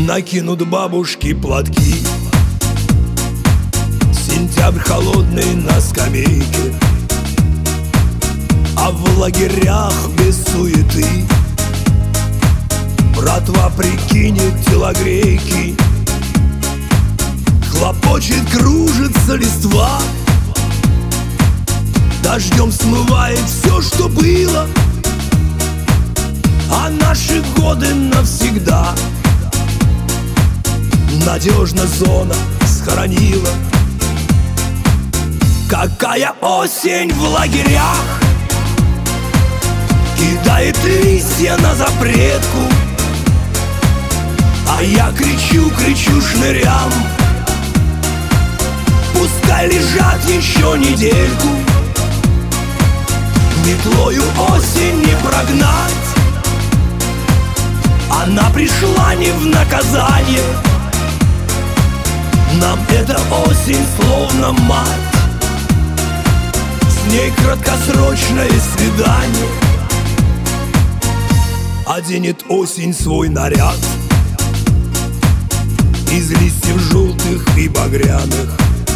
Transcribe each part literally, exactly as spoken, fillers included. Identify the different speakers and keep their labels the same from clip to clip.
Speaker 1: накинут бабушки платки. Сентябрь холодный на скамейке, а в лагерях без суеты братва прикинет телогрейки. Хлопочет, кружится листва, дождем смывает все, что было, а наши годы навсегда надежно зона схоронила. Какая осень в лагерях кидает листья на запретку, а я кричу, кричу шнырям: пускай лежат еще недельку. Метлою осень не прогнать, она пришла не в наказание. Нам эта осень словно мать, с ней краткосрочное свидание. Оденет осень свой наряд из листьев желтых и багряных,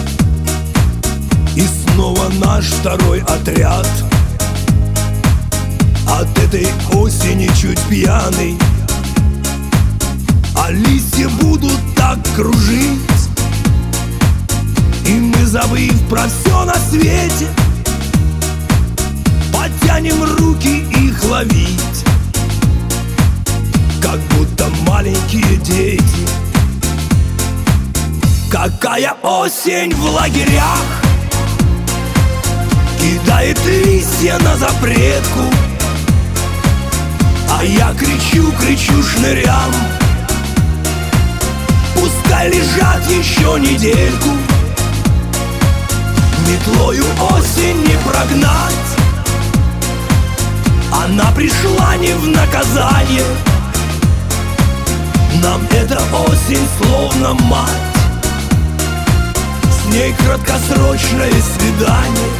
Speaker 1: и снова наш второй отряд от этой осени чуть пьяный. А листья будут так кружить, и мы, забыв про все на свете, потянем руки их ловить, как будто маленькие дети. Какая осень в лагерях кидает листья на запретку, а я кричу, кричу шнырям: пускай лежат еще недельку. Метлою осень не прогнать, она пришла не в наказание. Нам эта осень словно мать, с ней краткосрочное свидание.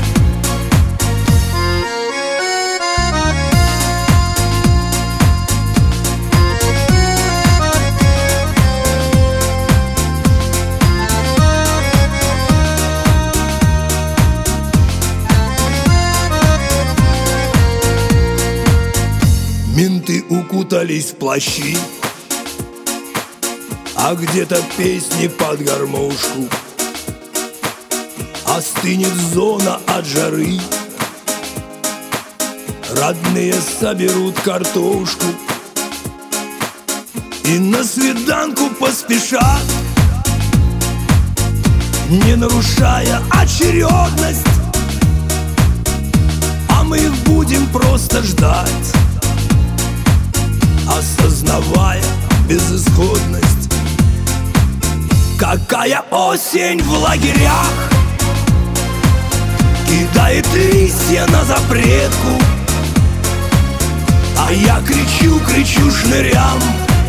Speaker 1: Менты укутались в плащи, а где-то песни под гармошку. Остынет зона от жары, родные соберут картошку и на свиданку поспешат, не нарушая очередность. А мы их будем просто ждать, осознавая безысходность. Какая осень в лагерях кидает листья на запретку, а я кричу, кричу шнырям: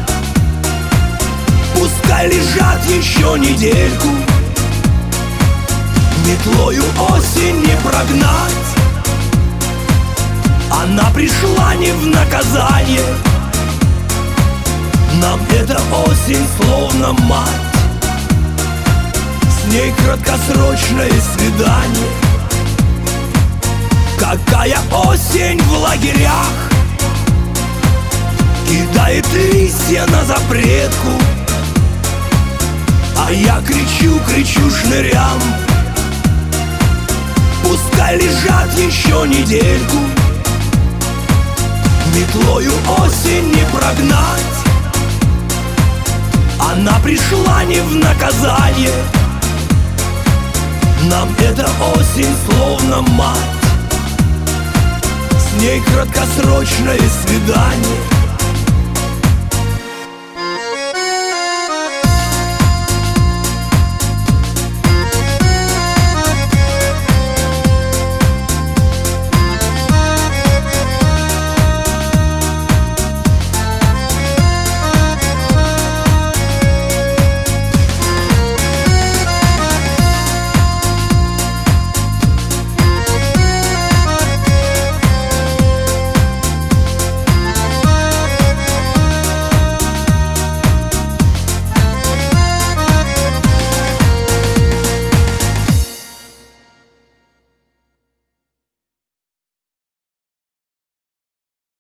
Speaker 1: пускай лежат еще недельку. Метлою осень не прогнать, она пришла не в наказание. Нам эта осень словно мать, с ней краткосрочное свидание. Какая осень в лагерях кидает листья на запретку, а я кричу, кричу шнырям: пускай лежат еще недельку. Метлою осень не прогнать, она пришла не в наказание. Нам эта осень словно мать, с ней краткосрочное свидание.